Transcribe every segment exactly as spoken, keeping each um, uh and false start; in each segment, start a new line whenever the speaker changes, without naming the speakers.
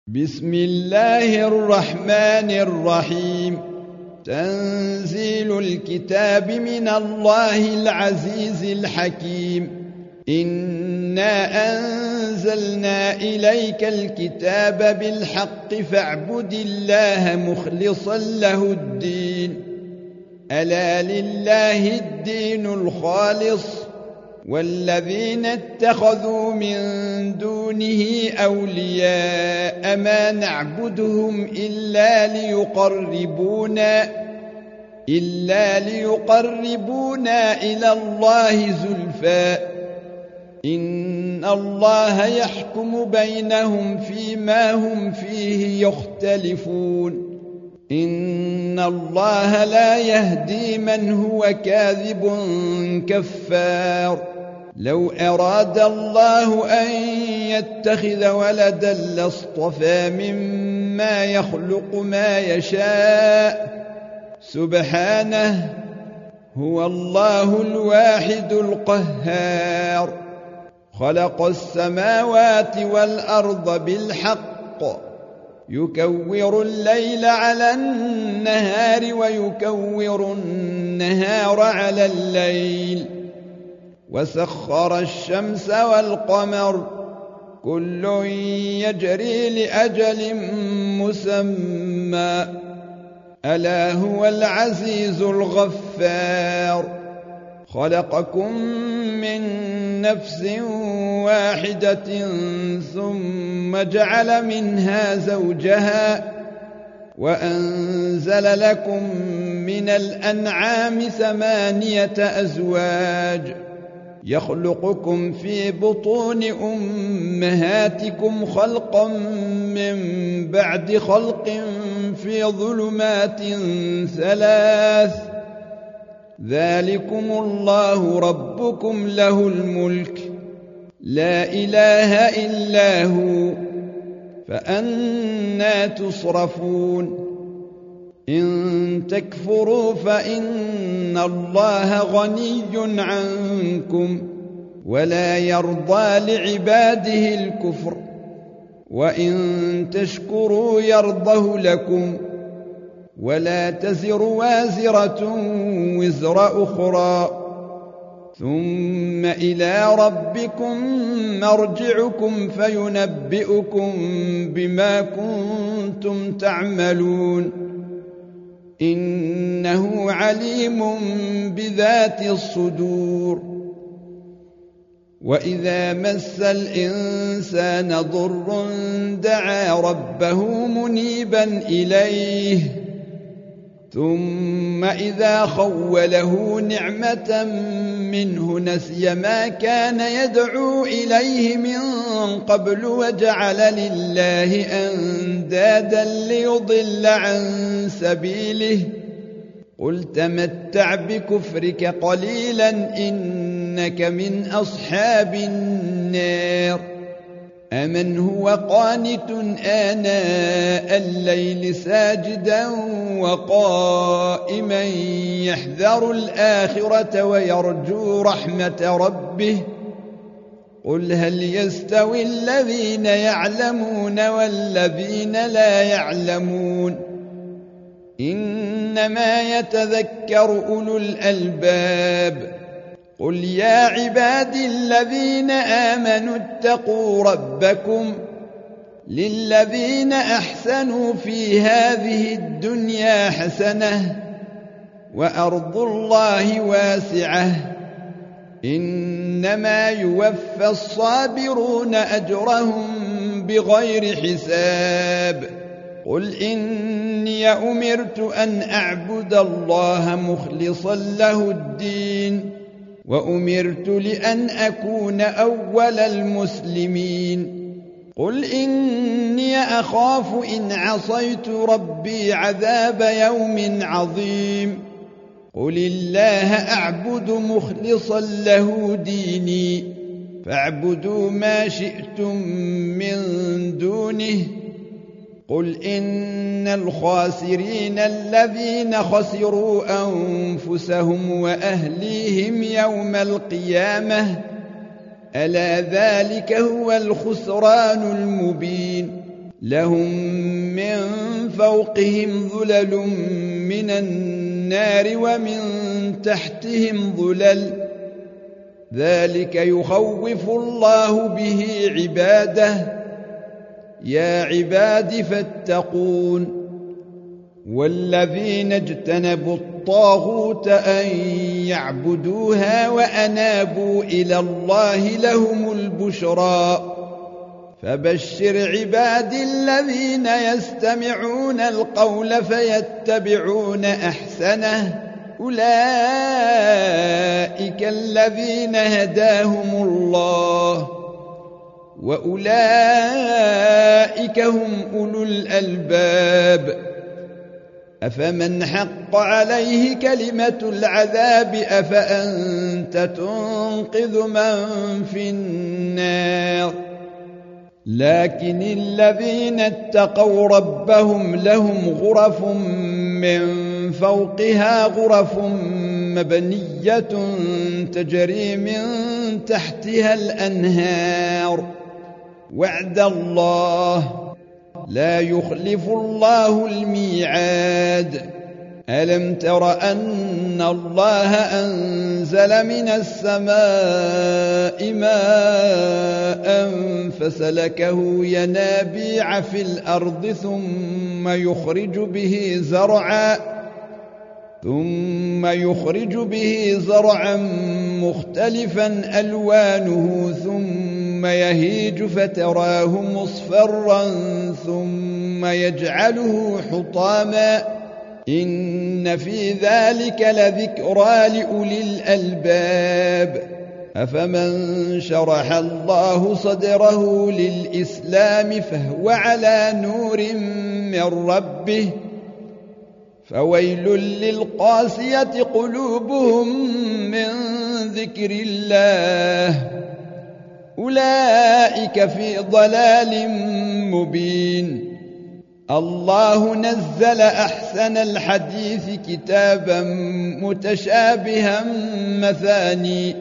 بسم الله الرحمن الرحيم. تنزيل الكتاب من الله العزيز الحكيم. إنا أنزلنا إليك الكتاب بالحق فاعبد الله مخلصا له الدين. ألا لله الدين الخالص والذين اتخذوا من دونه أولياء ما نعبدهم إلا ليقربونا إلا ليقربونا إلى الله زلفى إن الله يحكم بينهم فيما هم فيه يختلفون. إن الله لا يهدي من هو كاذب كفار. لو أراد الله أن يتخذ ولدا لاصطفى مما يخلق ما يشاء سبحانه هو الله الواحد القهار. خلق السماوات والأرض بالحق يكور الليل على النهار ويكور النهار على الليل وسخر الشمس والقمر كل يجري لأجل مسمى ألا هو العزيز الغفار. خلقكم من نفس واحدة ثم جعل منها زوجها وأنزل لكم من الأنعام ثمانية أزواج يخلقكم في بطون أمهاتكم خلقا من بعد خلق في ظلمات ثلاث ذلكم الله ربكم له الملك لا إله إلا هو فأنى تصرفون. إن تكفروا فإن الله غني عنكم ولا يرضى لعباده الكفر وإن تشكروا يرضه لكم ولا تزر وازرة وزر أخرى ثم إلى ربكم مرجعكم فينبئكم بما كنتم تعملون إنه عليم بذات الصدور. وإذا مس الإنسان ضر دعا ربه منيبا إليه ثم إذا خوله نعمة منه نسي ما كان يدعو إليه من قبل وجعل لله أندادا ليضل عن سبيله قل تمتع بكفرك قليلا إنك من أصحاب النار. أمن هو قانت آناء الليل ساجدا وقائما يحذر الآخرة ويرجو رحمة ربه قل هل يستوي الذين يعلمون والذين لا يعلمون إنما يتذكر أولو الألباب. قل يا عبادي الذين آمنوا اتقوا ربكم للذين أحسنوا في هذه الدنيا حسنة وأرض الله واسعة إنما يوفى الصابرون أجرهم بغير حساب. قل إني أمرت أن أعبد الله مخلصا له الدين وأمرت لأن أكون أول المسلمين. قل إني أخاف إن عصيت ربي عذاب يوم عظيم. قل الله أعبد مخلصا له ديني فاعبدوا ما شئتم من دونه. قل إن الخاسرين الذين خسروا أنفسهم وأهليهم يوم القيامة ألا ذلك هو الخسران المبين لهم من فوقهم ظلل من النار ومن تحتهم ظلل ذلك يخوف الله به عباده يا عباد فاتقون والذين اجتنبوا الطاغوت أن يعبدوها وأنابوا إلى الله لهم البشرى فبشر عبادي الذين يستمعون القول فيتبعون أحسنه أولئك الذين هداهم الله وأولئك هم أولو الألباب أفمن حق عليه كلمة العذاب أفأنت تنقذ من في النار لكن الذين اتقوا ربهم لهم غرف من فوقها غرف مبنية تجري من تحتها الأنهار وعد الله لا يخلف الله الميعاد ألم تر أن الله أنزل من السماء ماء فسلكه ينابيع في الأرض ثم يخرج به زرعا ثم يخرج به زرعا مختلفا ألوانه ثم يهيج فتراه مصفرا ثم يجعله حطاما إن في ذلك لذكرى لأولي الألباب أفمن شرح الله صدره للإسلام فهو على نور من ربه فويل للقاسية قلوبهم من ذكر الله أولئك في ضلال مبين الله نزل أحسن الحديث كتابا متشابها مثاني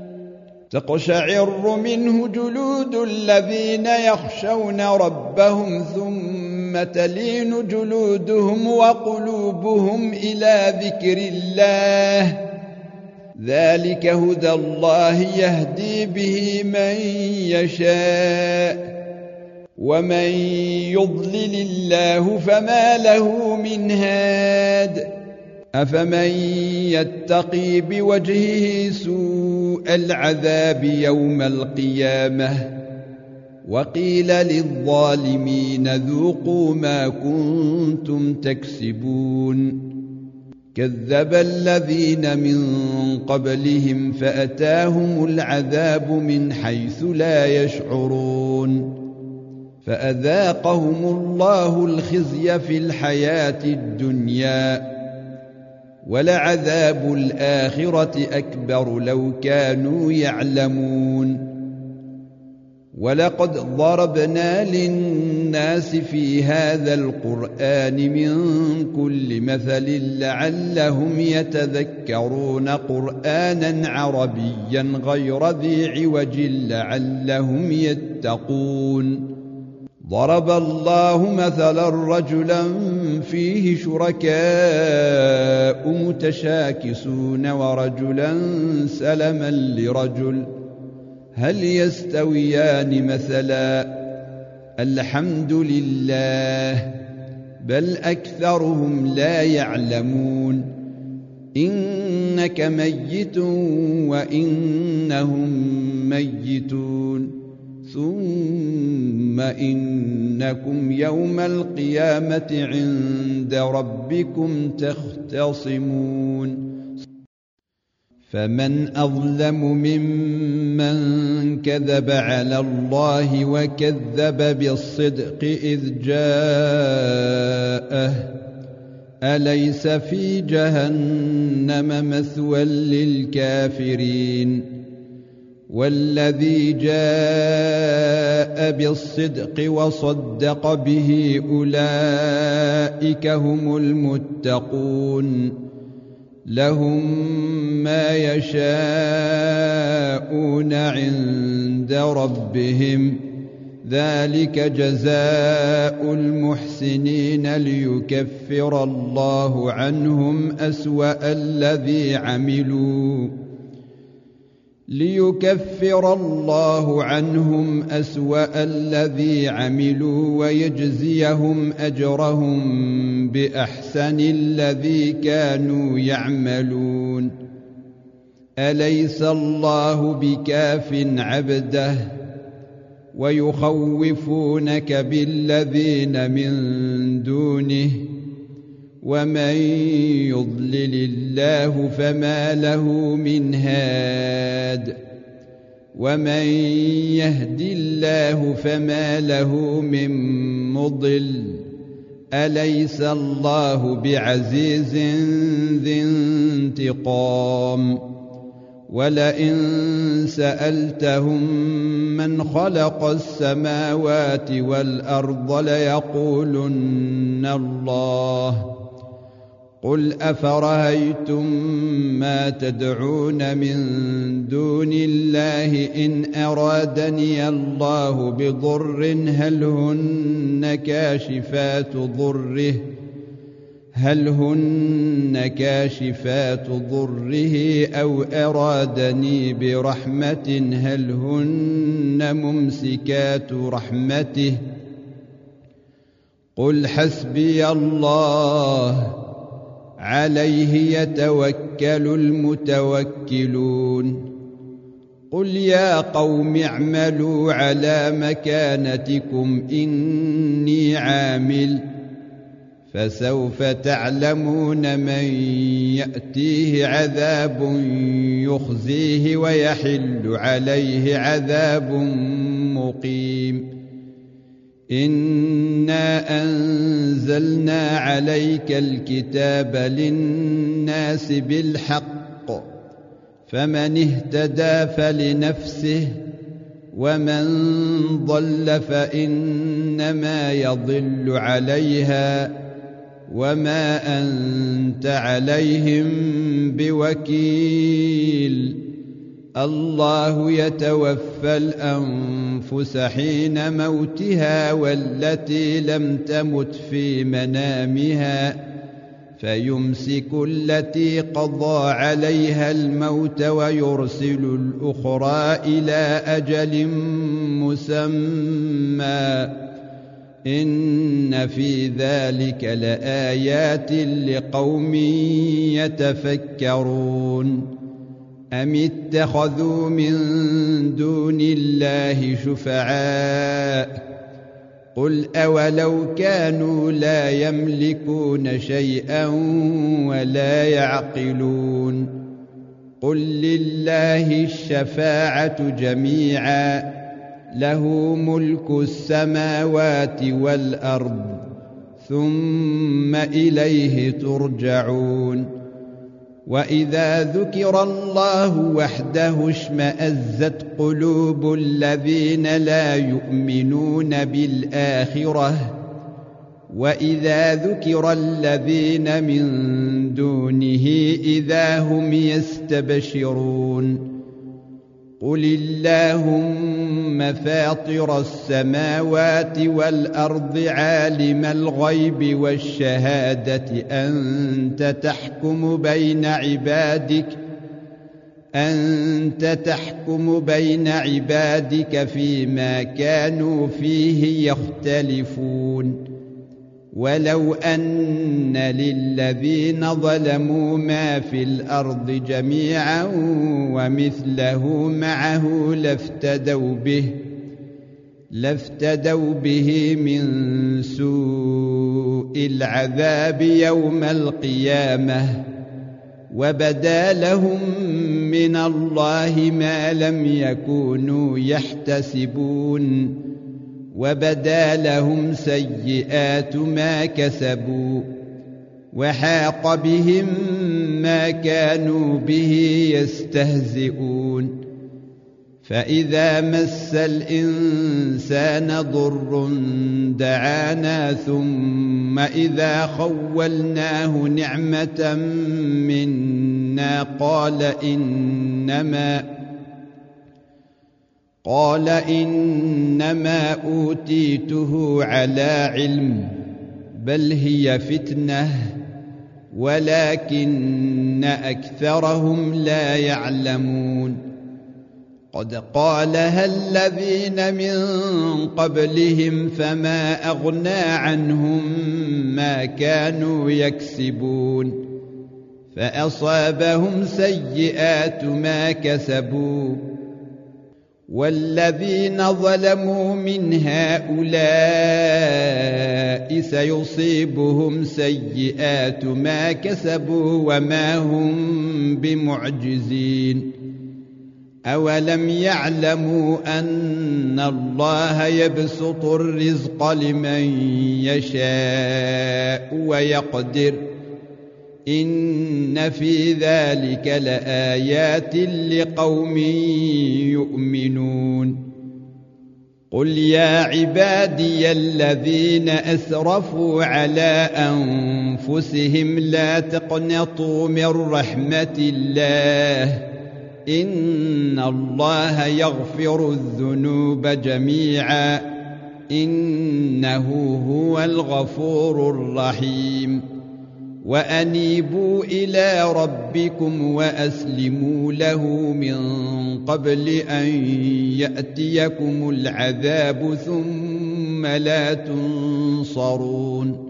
تقشعر منه جلود الذين يخشون ربهم ثم تلين جلودهم وقلوبهم إلى ذكر الله ذلك هدى الله يهدي به من يشاء ومن يضلل الله فما له من هاد أفمن يتقي بوجهه سوء العذاب يوم القيامة وقيل للظالمين ذوقوا ما كنتم تكسبون كذب الذين من قبلهم فأتاهم العذاب من حيث لا يشعرون فأذاقهم الله الخزي في الحياة الدنيا ولعذاب الآخرة أكبر لو كانوا يعلمون ولقد ضربنا للناس في هذا القرآن من كل مثل لعلهم يتذكرون قرآنا عربيا غير ذي عوج لعلهم يتقون ضرب الله مثلا رجلا فيه شركاء متشاكسون ورجلا سلما لرجل هل يستويان مثلا الحمد لله بل أكثرهم لا يعلمون إنك ميت وإنهم ميتون ثم إنكم يوم القيامة عند ربكم تختصمون فمن أظلم ممن كذب على الله وكذب بالصدق إذ جاءه أليس في جهنم مثوى للكافرين والذي جاء بالصدق وصدق به أولئك هم المتقون لهم ما يشاءون عند ربهم ذلك جزاء المحسنين ليكفر الله عنهم أسوأ الذي عملوا ليكفر الله عنهم أسوأ الذي عملوا ويجزيهم أجرهم بأحسن الذي كانوا يعملون. أليس الله بكاف عبده ويخوفونك بالذين من دونه ومن يضلل الله فما له من هاد ومن يهد الله فما له من مضل. أليس الله بعزيز ذي انتقام؟ ولئن سألتهم من خلق السماوات والأرض ليقولن الله. قل أفرأيتم ما تدعون من دون الله إن أرادني الله بضر هل هن كاشفات ضره هل هن كاشفات ضره أو أرادني برحمة هل هن ممسكات رحمته؟ قل حسبي الله عليه يتوكل المتوكلون. قل يا قوم اعملوا على مكانتكم إني عامل فسوف تعلمون من يأتيه عذاب يخزيه ويحل عليه عذاب مقيم. إنا أنزلنا عليك الكتاب للناس بالحق فمن اهتدى فلنفسه ومن ضل فإنما يضل عليها وما أنت عليهم بوكيل. الله يتوفى الأنفس حين موتها والتي لم تمت في منامها فيمسك التي قضى عليها الموت ويرسل الأخرى إلى أجل مسمى. إن في ذلك لآيات لقوم يتفكرون. أم اتخذوا من دون الله شفعاء قل أولو كانوا لا يملكون شيئا ولا يعقلون. قل لله الشفاعة جميعا له ملك السماوات والأرض ثم إليه ترجعون. وإذا ذكر الله وحده اشمأزت قلوب الذين لا يؤمنون بالآخرة وإذا ذكر الذين من دونه إذا هم يستبشرون. قل اللهم فاطر السماوات والأرض عالم الغيب والشهادة أنت تحكم بين عبادك أنت تحكم بين عبادك فيما كانوا فيه يختلفون. ولو أن للذين ظلموا ما في الأرض جميعا ومثله معه لافتدوا به لافتدوا به من سوء العذاب يوم القيامة وبدا لهم من الله ما لم يكونوا يحتسبون وبدا لهم سيئات ما كسبوا وحاق بهم ما كانوا به يستهزئون. فإذا مس الإنسان ضر دعانا ثم إذا خولناه نعمة منا قال إنما قال إنما أوتيته على علم بل هي فتنة ولكن أكثرهم لا يعلمون قد قالها الذين من قبلهم فما أغنى عنهم ما كانوا يكسبون فأصابهم سيئات ما كسبوا والذين ظلموا من هؤلاء سيصيبهم سيئات ما كسبوا وما هم بمعجزين أولم يعلموا أن الله يبسط الرزق لمن يشاء ويقدر إن في ذلك لآيات لقوم يؤمنون قل يا عبادي الذين أسرفوا على أنفسهم لا تقنطوا من رحمة الله إن الله يغفر الذنوب جميعا إنه هو الغفور الرحيم وأنيبوا إلى ربكم وأسلموا له من قبل أن يأتيكم العذاب ثم لا تنصرون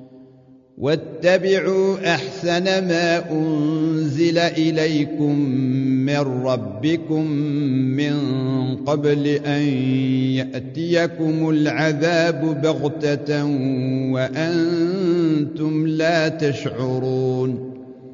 واتبعوا أحسن ما أنزل إليكم من ربكم من قبل أن يأتيكم العذاب بغتة وأنتم لا تشعرون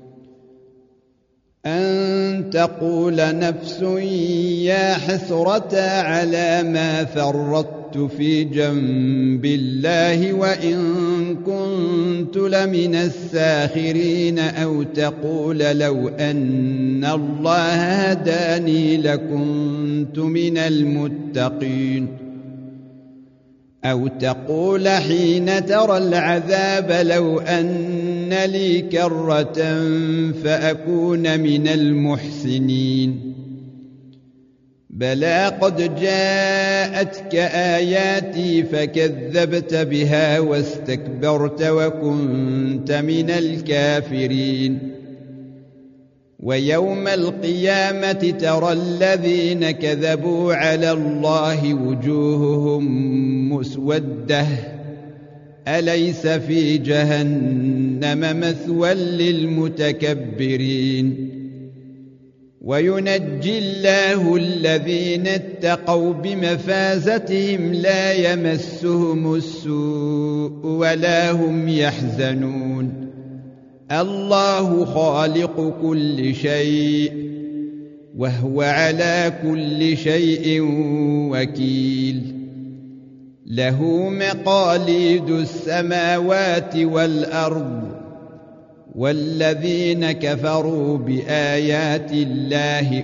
أن تقول نفس يا حسرة على ما فرطت في جنب الله وإن كنت لمن الساخرين أو تقول لو أن الله هداني لكنت من المتقين أو تقول حين ترى العذاب لو أن لي كرة فأكون من المحسنين بلى قد جاءتك آياتي فكذبت بها واستكبرت وكنت من الكافرين ويوم القيامة ترى الذين كذبوا على الله وجوههم مسودة أليس في جهنم مثوى للمتكبرين وينجي الله الذين اتقوا بمفازتهم لا يمسهم السوء ولا هم يحزنون الله خالق كل شيء وهو على كل شيء وكيل له مقاليد السماوات والأرض والذين كفروا بآيات الله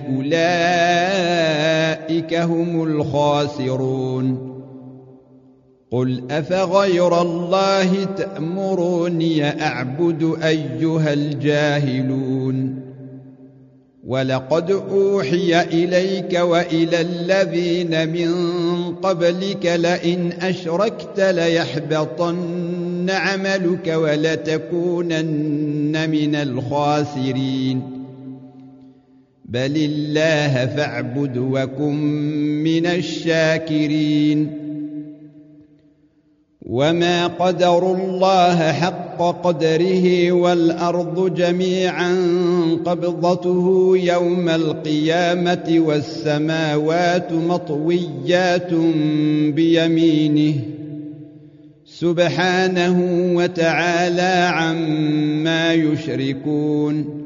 أولئك هم الخاسرون قل أفغير الله تأمروني أعبد أيها الجاهلون ولقد أوحي إليك وإلى الذين من قبلك لئن أشركت ليحبطن عملك ولتكونن من الخاسرين بل الله فاعبد وكن من الشاكرين وما قدروا الله حق قدره والأرض جميعا قبضته يوم القيامة والسماوات مطويات بيمينه سبحانه وتعالى عما يشركون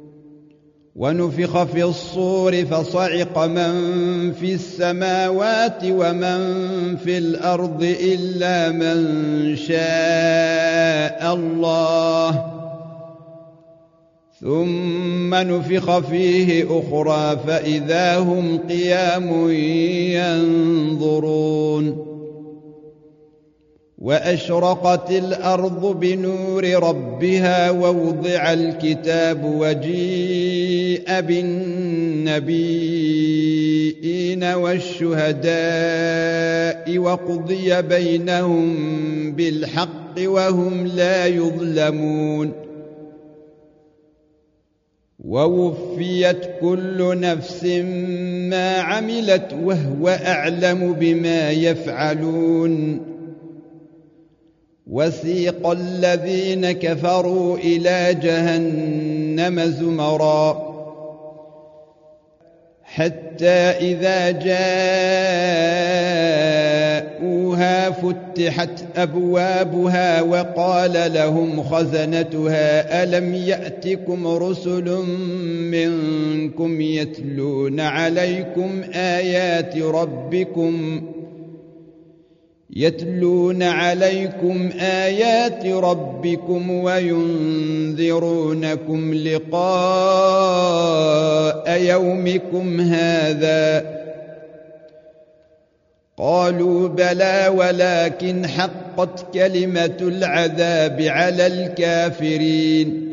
ونفخ في الصور فصعق من في السماوات ومن في الأرض إلا من شاء الله ثم نفخ فيه أخرى فإذا هم قيام ينظرون وأشرقت الأرض بنور ربها ووضع الكتاب وجيء بالنبيين والشهداء وقضي بينهم بالحق وهم لا يظلمون ووفيت كل نفس ما عملت وهو أعلم بما يفعلون وسيق الذين كفروا إلى جهنم زمرا حتى إذا جاءوها فتحت أبوابها وقال لهم خزنتها ألم يأتكم رسل منكم يتلون عليكم آيات ربكم يتلون عليكم آيات ربكم وينذرونكم لقاء يومكم هذا قالوا بلى ولكن حقت كلمة العذاب على الكافرين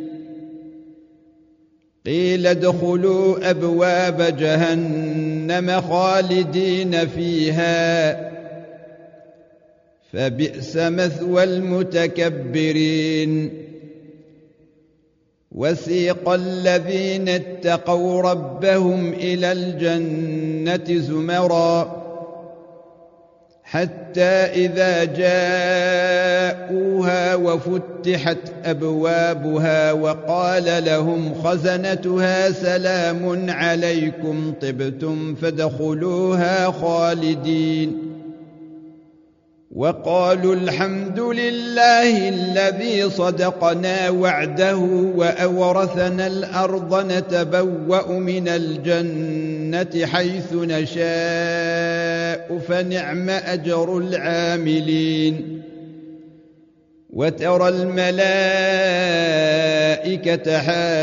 قيل ادخلوا أبواب جهنم خالدين فيها فبئس مثوى المتكبرين وسيق الذين اتقوا ربهم إلى الجنة زمرا حتى إذا جاءوها وفتحت أبوابها وقال لهم خزنتها سلام عليكم طبتم فادخلوها خالدين وقالوا الحمد لله الذي صدقنا وعده وأورثنا الأرض نتبوأ من الجنة حيث نشاء فنعم أجر العاملين وترى الملائكة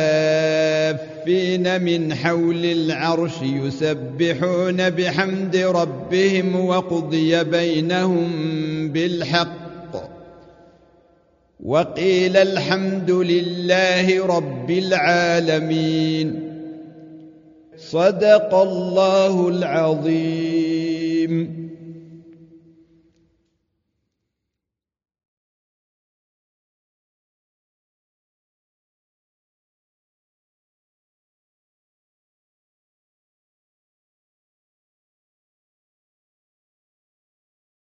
حافين من حول العرش يسبحون بحمد ربهم وقضي بينهم بالحق وقيل الحمد لله رب العالمين صدق الله العظيم.